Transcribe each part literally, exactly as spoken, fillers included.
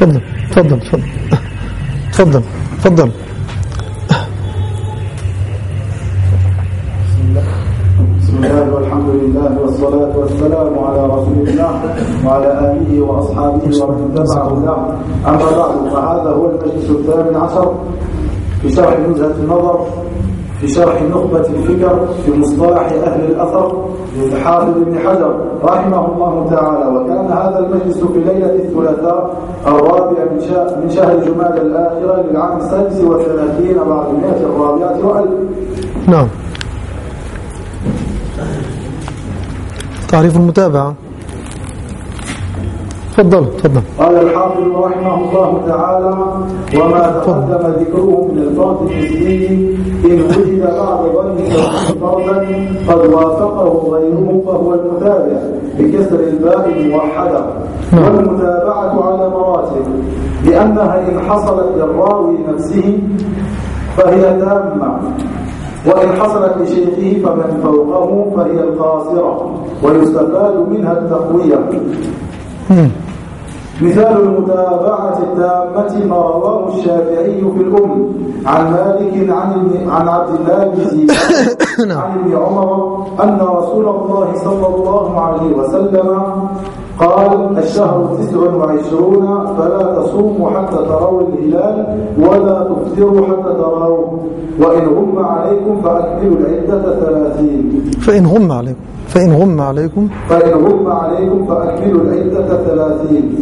تفضل تفضل تفضل تفضل تفضل. بسم الله والحمد لله والصلاة والسلام على رسول الله وعلى آله وأصحابه ومن تبع هداه. أما بعد، فهذا هو المجلس الثامن عشر في شرح نزهة النظر في شرح نخبة الفكر في مصطلح أهل الأثر للحافظ ابن حجر رحمه الله تعالى. وكان هذا المجلس في ليلة الثلاثاء الرابع من شهر جمادى الآخرة للعام السادس والثلاثين بعد المئة الرابعة وألف. نعم. تعريف المتابعة. تفضل تفضل. قال الحافظ رحمه الله تعالى: وما تقدم ذكره من الفرد النسبي إن وجد بعد ظن فردا قد وافقه غيره فهو المتابع بكسر الباء الموحدة. والمتابعة على مراتب، لأنها إن حصلت للراوي نفسه فهي تامة، وإن حصلت لشيخه فمن فوقه فهي القاصرة، ويستفاد منها التقوية. مثال المتابعة التامة ما رواه الشافعي في الأم عن مالك عن عن عبد الله بن زيد عن ابن عمر أن رسول الله صلى الله عليه وسلم قال: الشهر تسع وعشرون فلا تصوموا حتى تروا الهلال ولا تفطروا حتى تروه، وإن غم عليكم فأكملوا العدة ثلاثين. فإن غم عليكم فإن غم عليكم فإن غم عليكم فأكملوا العدة ثلاثين.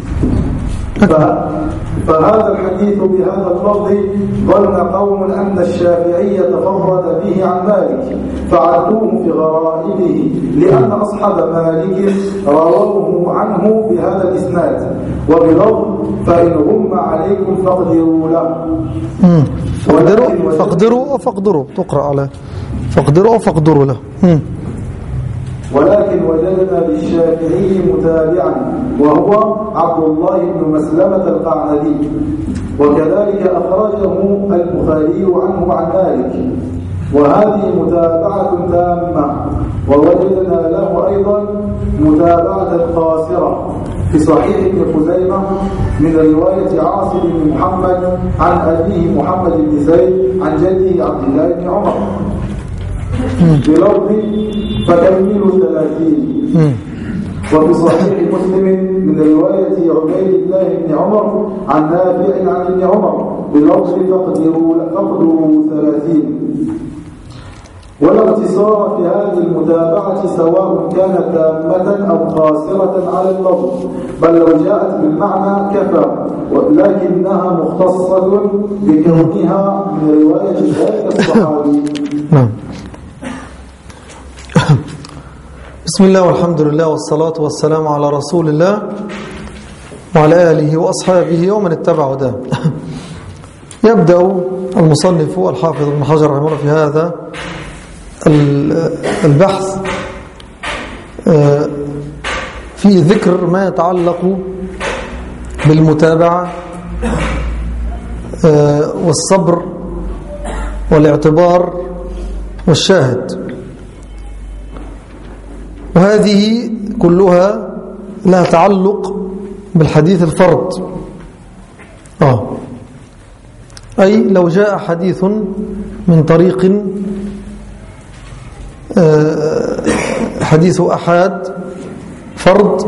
فهذا الحديث بهذا اللفظ ظن قوم أن الشافعي تفرد به عن مالك فعدوه في غرائبه، لأن أصحاب مالك رووه عنه بهذا الإسناد وبلفظ فإن غم عليكم فاقدروا له. فاقدروا فاقدروا فاقدروا تقرأ على فاقدروا فاقدروا له. ولكن وجدنا للشافعي متابعا وهو عبد الله بن مسلمة القعنبي، وكذلك أخرجه البخاري عنه عن مالك، وهذه متابعة تامة. ووجدنا له أيضا متابعة قاصرة في صحيح ابن خزيمة من رواية عاصم بن محمد عن أبيه محمد بن زيد عن جده عبد الله بن عمر بلفظ فكملوا ثلاثين. وفي صحيح مسلم من رواية عبيد الله بن عمر عن نافع عن ابن عمر بلفظ فقدروا ثلاثين. ولا اقتصار في هذه المتابعة سواء كانت تامة أو قاصرة على اللفظ، بل لو جاءت بالمعنى كفى، ولكنها مختصة بكونها من رواية ذلك الصحابي. نعم. بسم الله والحمد لله والصلاة والسلام على رسول الله وعلى آله وأصحابه ومن اتبع هداه. يبدأ المصنف الحافظ ابن حجر رحمه الله في هذا البحث في ذكر ما يتعلق بالمتابعة والصبر والاعتبار والشاهد، وهذه كلها لها تعلق بالحديث الفرد. آه. أي لو جاء حديث من طريق آه حديث أحاد فرد،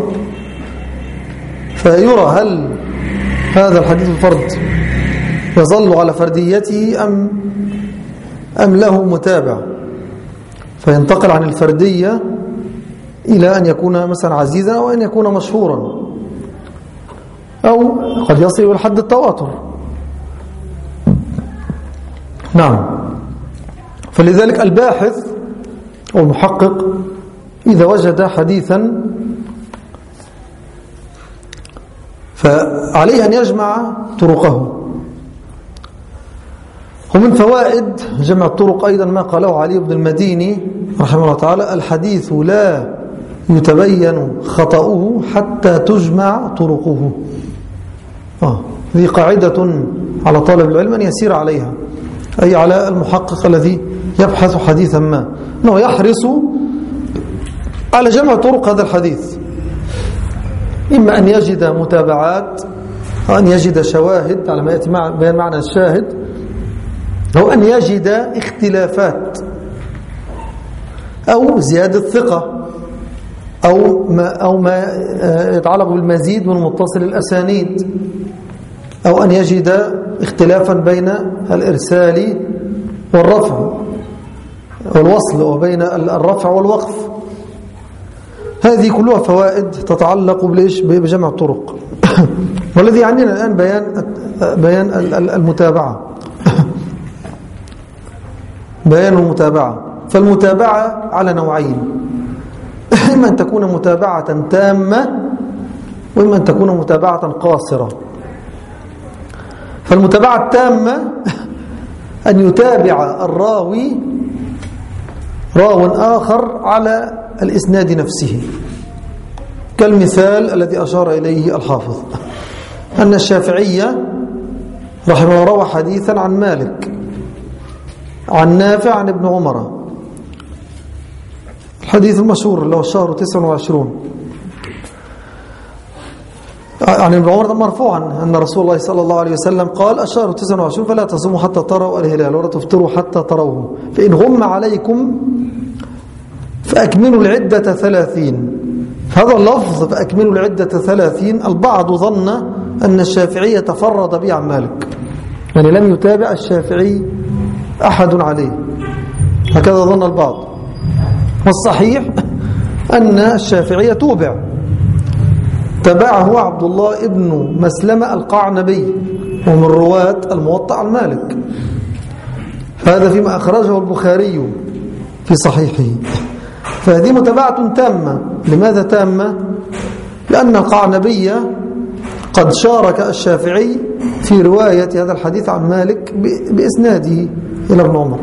فيرى هل هذا الحديث الفرد يظل على فرديته أم أم له متابع، فينتقل عن الفردية إلى أن يكون مثلا عزيزا أو أن يكون مشهورا، أو قد يصل إلى حد التواتر. نعم. فلذلك الباحث أو المحقق إذا وجد حديثا فعليه أن يجمع طرقه. ومن فوائد جمع الطرق أيضا ما قاله علي بن المديني رحمه الله تعالى: الحديث لا يتبين خطأه حتى تجمع طرقه. آه. هذه قاعدة على طالب العلم أن يسير عليها، أي على المحقق الذي يبحث حديثا ما، أنه يحرص على جمع طرق هذا الحديث، إما أن يجد متابعات أن يجد شواهد على ما يأتي بيان معنى الشاهد، أو أن يجد اختلافات أو زيادة ثقة أو ما, أو ما يتعلق بالمزيد من متصل الأسانيد، أو أن يجد اختلافا بين الإرسال والرفع والوصل وبين الرفع والوقف. هذه كلها فوائد تتعلق بجمع الطرق. والذي يعنينا الآن بيان بيان المتابعة بيان المتابعة. فالمتابعة على نوعين، إما أن تكون متابعة تامة وإما أن تكون متابعة قاصرة. فالمتابعة التامة أن يتابع الراوي راو آخر على الإسناد نفسه، كالمثال الذي أشار إليه الحافظ أن الشافعية رحمه الله روى حديثا عن مالك عن نافع عن ابن عمر، الحديث المشهور اللي هو الشهر تسعة وعشرين، عن ابن عمر مرفوعا أن رسول الله صلى الله عليه وسلم قال الشهر تسعة وعشرين فلا تصوموا حتى تروا الهلال ولا تفطروا حتى تروه، فإن غم عليكم فأكملوا العدة ثلاثين. هذا اللفظ فأكملوا العدة ثلاثين البعض ظن أن الشافعي تفرد به عن مالك، يعني لم يتابع الشافعي أحد عليه، هكذا ظن البعض. والصحيح أن الشافعي توبع، تبعه عبد الله ابن مسلمة القعنبي ومن رواة الموطأ عن مالك، هذا فيما أخرجه البخاري في صحيحه. فهذه متابعة تامة. لماذا تامة؟ لأن القعنبي قد شارك الشافعي في رواية هذا الحديث عن مالك بإسناده إلى ابن عمر،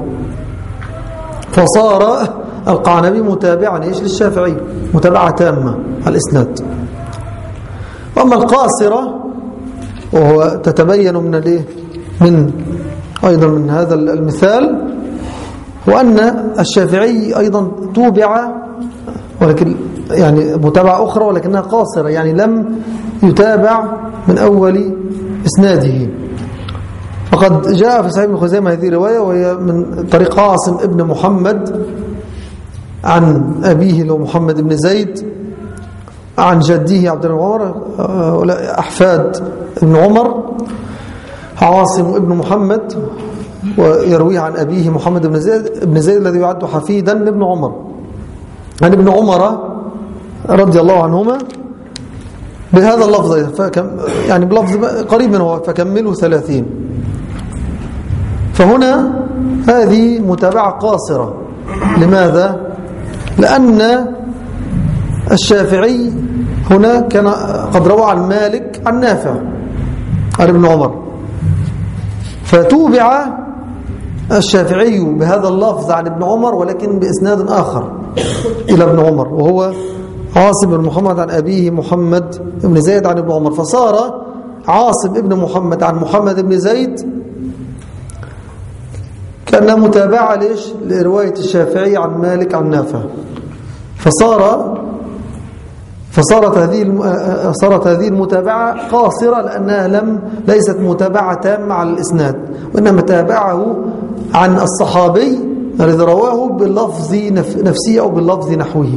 فصار القعنبي متابعا إيش للشافعي، متابعة تامة على الإسناد. وأما القاصرة وهو تتبين من الايه من أيضا من هذا المثال، وأن الشافعي أيضا توبع ولكن يعني متابعة أخرى ولكنها قاصرة، يعني لم يتابع من أول إسناده. فقد جاء في صحيح ابن خزيمة هذه رواية وهي من طريق عاصم ابن محمد عن أبيه اللي هو محمد بن زيد عن جده عبد الله بن عمر، أحفاد ابن عمر، عاصم ابن محمد، ويرويه عن أبيه محمد بن زيد ابن زيد الذي يعد حفيدا لابن عمر عن ابن عمر رضي الله عنهما بهذا اللفظ، يعني بلفظ قريب منه فكملوا ثلاثين. فهنا هذه متابعة قاصرة. لماذا؟ لأن الشافعي هنا كان قد روى عن مالك عن نافع عن ابن عمر، فتوبع الشافعي بهذا اللفظ عن ابن عمر ولكن بإسناد آخر إلى ابن عمر، وهو عاصم بن محمد عن أبيه محمد بن زيد عن ابن عمر، فصار عاصم ابن محمد عن محمد بن زيد كأنها متابعة ليش لرواية الشافعي عن مالك عن نافع. فصار فصارت هذه صارت هذه المتابعة قاصرة لأنها لم ليست متابعة تامة على الإسناد، وإنما تابعه عن الصحابي الذي رواه باللفظ نفسه أو باللفظ نحوه.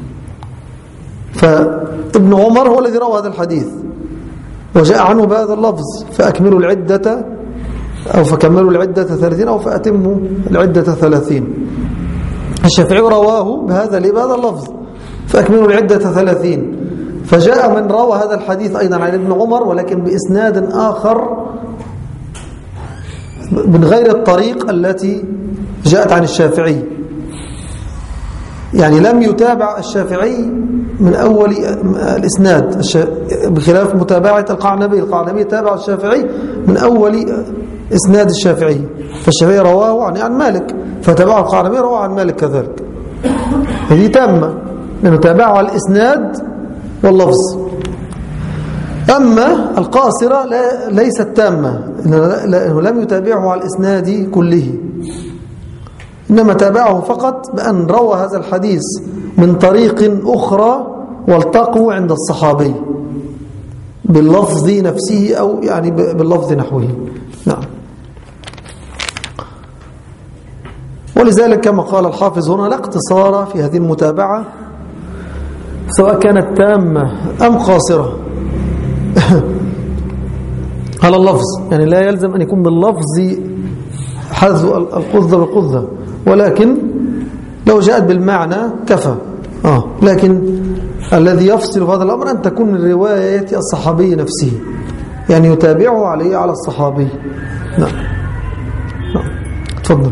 فابن عمر هو الذي روى هذا الحديث وجاء عنه بهذا اللفظ فأكملوا العدة أو فكملوا العدة ثلاثين أو فأتموا العدة ثلاثين. الشافعي رواه بهذا بهذا اللفظ فأكملوا العدة ثلاثين. فجاء من روى هذا الحديث أيضا عن ابن عمر ولكن بإسناد آخر من غير الطريق التي جاءت عن الشافعي، يعني لم يتابع الشافعي من أول الإسناد بخلاف متابعة القعنبي. القعنبي تابع الشافعي من أول إسناد الشافعي، فالشافعي رواه عن عن مالك فتابعه القعنبي رواه عن مالك كذلك. هذه تامة لأنه تابعه على الإسناد واللفظ. أما القاصرة لا ليست تامة لأنه لم يتابعه على الإسناد كله، إنما تابعه فقط بأن روى هذا الحديث من طريق أخرى والتقوا عند الصحابي. باللفظ نفسه أو يعني باللفظ نحوه. نعم. ولذلك كما قال الحافظ هنا لا اقتصار في هذه المتابعة سواء كانت تامة أم قاصرة على اللفظ، يعني لا يلزم أن يكون باللفظ حذو القذة بالقذة، ولكن لو جاءت بالمعنى كفى. آه. لكن الذي يفصل في هذا الأمر أن تكون من رواية الصحابي نفسه، يعني يتابعه عليه على الصحابي. نعم. نعم. تفضل.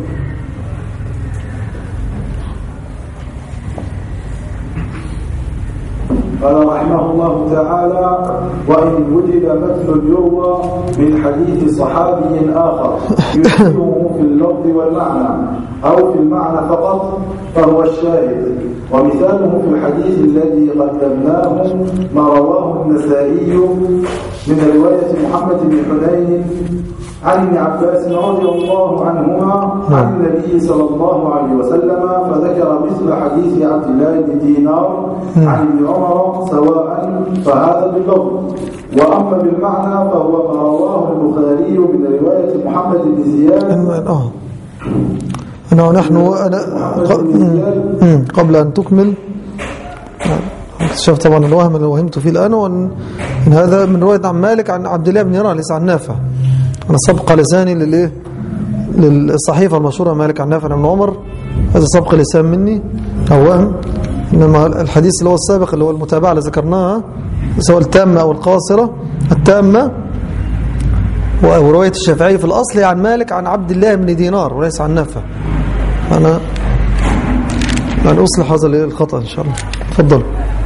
قال رحمه الله تعالى: وإن وجد مثل يروى من حديث صحابي آخر يشبهه في اللفظ والمعنى أو في المعنى فقط فهو الشاهد. ومثاله في الحديث الذي قدمناه ما رواه النسائي من رواية محمد بن حنين عن ابن عباس رضي الله عنهما عن النبي صلى الله عليه وسلم، فذكر مثل حديث عبد الله بن دينار عن ابن عمر سواء، فهذا باللفظ. وأما بالمعنى فهو ما رواه البخاري من رواية محمد بن زياد. اه أنا نحن أنا قبل أن تكمل اكتشفت طبعا الوهم اللي وهمت فيه الآن، وأن هذا من رواية عن مالك عن عبد الله بن دينار ليس عن نافع. أنا سبق لساني للإيه للصحيفة المشهورة مالك عن نافع عن ابن عمر، هذا سبق لسان مني أو وهم. إنما الحديث اللي هو السابق اللي هو المتابعة اللي ذكرناها سواء التامة أو القاصرة، التامة ورواية الشافعي في الأصل عن مالك عن عبد الله بن دينار وليس عن نافع. أنا أنا أصلح هذا الخطأ إن شاء الله. تفضل.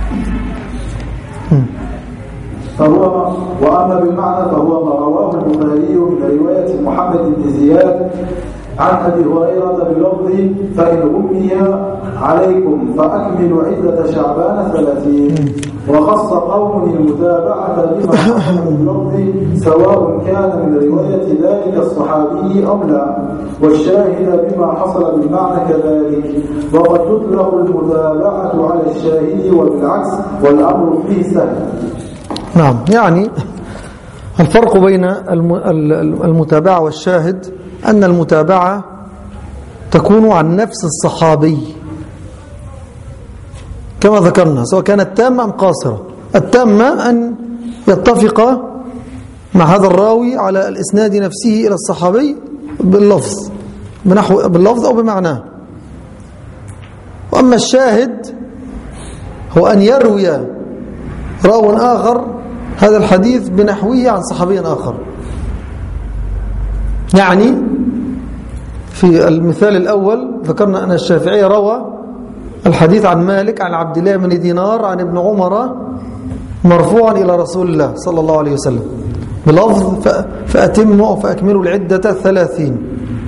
فهو وأما بالمعنى فهو ما رواه البخاري من رواية محمد بن زياد عن أبي هريرة باللفظ: فإن أمي عليكم فأكملوا عدة شعبان ثلاثين. وخص قوم المتابعة بما حصل باللفظ سواء كان من رواية ذلك الصحابي أو لا، والشاهد بما حصل بالمعنى كذلك. وقد تطلق المتابعة على الشاهد وبالعكس، والأمر فيه سهل. نعم. يعني الفرق بين المتابعة والشاهد أن المتابعة تكون عن نفس الصحابي كما ذكرنا سواء كانت تامة أم قاصرة. التامة أن يتفق مع هذا الراوي على الإسناد نفسه إلى الصحابي باللفظ بنحو باللفظ أو بمعناه. وأما الشاهد هو أن يروي راو آخر هذا الحديث بنحوه عن صحابي آخر. يعني في المثال الأول ذكرنا أن الشافعي روى الحديث عن مالك عن عبد الله بن دينار عن ابن عمر مرفوعا إلى رسول الله صلى الله عليه وسلم بلفظ: فأتموا أو فأكملوا العدة ثلاثين.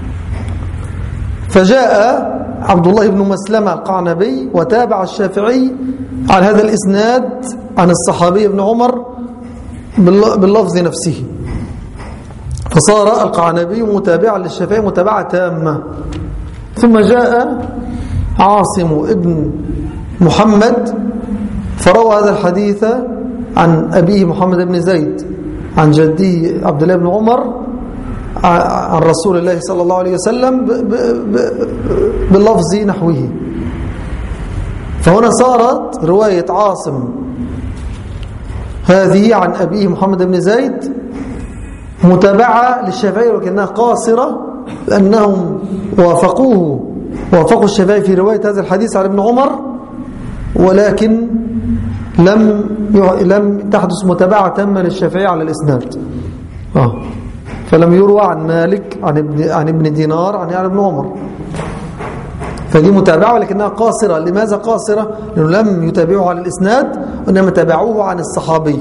فجاء عبد الله بن مسلمة القعنبي وتابع الشافعي على هذا الإسناد عن الصحابي ابن عمر باللفظ نفسه، فصار القعنبي متابعا للشافعي متابعة تامة. ثم جاء عاصم ابن محمد فروى هذا الحديث عن أبيه محمد بن زيد عن جدي عبد الله بن عمر عن رسول الله صلى الله عليه وسلم باللفظ نحوه. فهنا صارت رواية عاصم هذه عن أبيه محمد بن زيد متابعة للشافعي ولكنها قاصرة، لأنهم وافقوه وافقوا الشافعي في رواية هذا الحديث عن ابن عمر، ولكن لم لم تحدث متابعة تامة للشافعي على الإسناد. آه. فلم يروى عن مالك عن ابن عن ابن دينار عن عن ابن عمر. فدي متابعة ولكنها قاصرة. لماذا قاصرة؟ لأنه لم يتابعوه على الإسناد وإنما تابعوه عن الصحابي.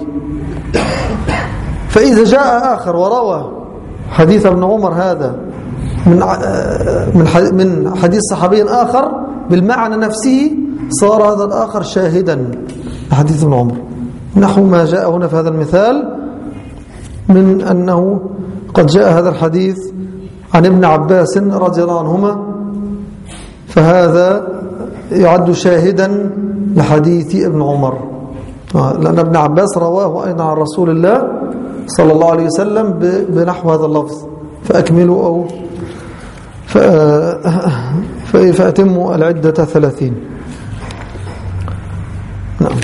فإذا جاء آخر وروى حديث ابن عمر هذا من من حديث صحابي آخر بالمعنى نفسه، صار هذا الآخر شاهدا لحديث ابن عمر، نحو ما جاء هنا في هذا المثال من أنه قد جاء هذا الحديث عن ابن عباس رضي الله عنهما، فهذا يعد شاهدا لحديث ابن عمر. لأن ابن عباس رواه أيضا عن رسول الله صلى الله عليه وسلم بنحو هذا اللفظ فأكملوا أو فأتموا العدة ثلاثين. نعم.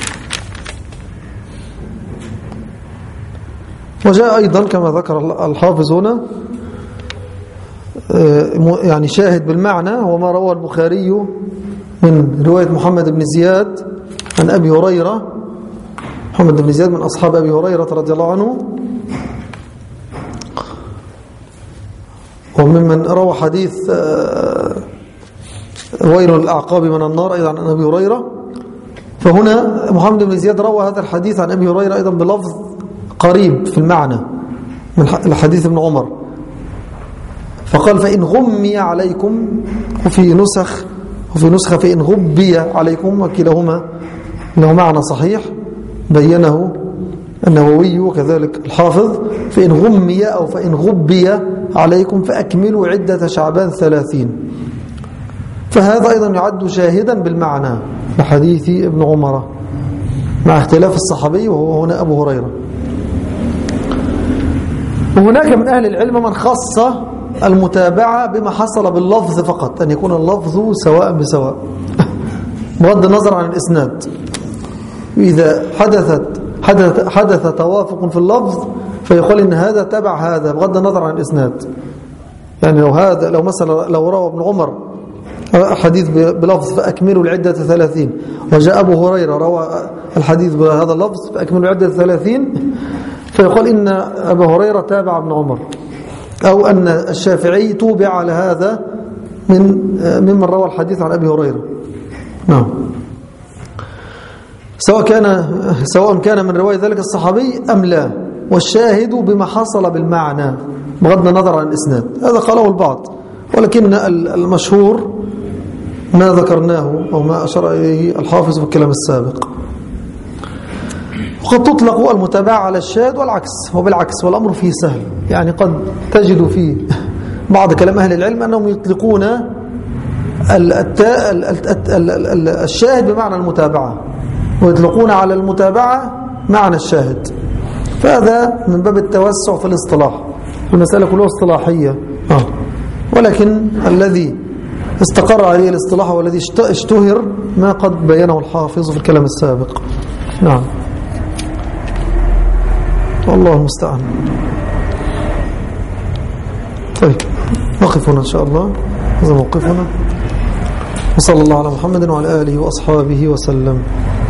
وجاء أيضا كما ذكر الحافظ هنا يعني شاهد بالمعنى وما روى البخاري من رواية محمد بن زياد عن أبي هريرة. محمد بن زياد من أصحاب أبي هريرة رضي الله عنه، وممن روى حديث ويل الأعقاب من النار أيضا عن أبي هريرة. فهنا محمد بن زياد روى هذا الحديث عن أبي هريرة أيضا بلفظ قريب في المعنى من الحديث ابن عمر، فقال فإن غمي عليكم، وفي نسخ وفي نسخة فإن غبي عليكم، وكلاهما له معنى صحيح بينه النووي وكذلك الحافظ. فإن غمي أو فإن غبي عليكم فأكملوا عدة شعبان ثلاثين. فهذا أيضا يعد شاهدا بالمعنى لحديث ابن عمر مع اختلاف الصحابي وهو هنا أبو هريرة. وهناك من أهل العلم من خص المتابعة بما حصل باللفظ فقط، أن يكون اللفظ سواء بسواء بغض النظر عن الإسناد. إذا حدثت حدث, حدث توافق في اللفظ فيقول إن هذا تبع هذا بغض النظر عن الإسناد. يعني لو هذا لو مثلا لو روى ابن عمر حديث بلفظ فأكملوا العدة ثلاثين، وجاء أبو هريرة روى الحديث بهذا اللفظ فأكملوا العدة ثلاثين، فيقول إن أبا هريرة تابع ابن عمر، أو أن الشافعي توبع على هذا من ممن روى الحديث عن أبي هريرة. نعم. سواء كان سواء كان من رواية ذلك الصحابي أم لا، والشاهد بما حصل بالمعنى بغض النظر عن الإسناد. هذا قاله البعض، ولكن المشهور ما ذكرناه أو ما أشار إليه الحافظ في الكلام السابق. وقد تطلق المتابعة على الشاهد والعكس، وبالعكس والأمر فيه سهل. يعني قد تجد فيه بعض كلام أهل العلم أنهم يطلقون الشاهد بمعنى المتابعة، ويطلقون على المتابعة معنى الشاهد. فهذا من باب التوسع في الاصطلاح، المسألة كلها اصطلاحية. آه. ولكن الذي استقر عليه الاصطلاح والذي اشتهر ما قد بينه الحافظ في الكلام السابق. نعم. والله المستعان. طيب نقف هنا إن شاء الله، هذا موقفنا، وصلى الله على محمد وعلى آله وأصحابه وسلم.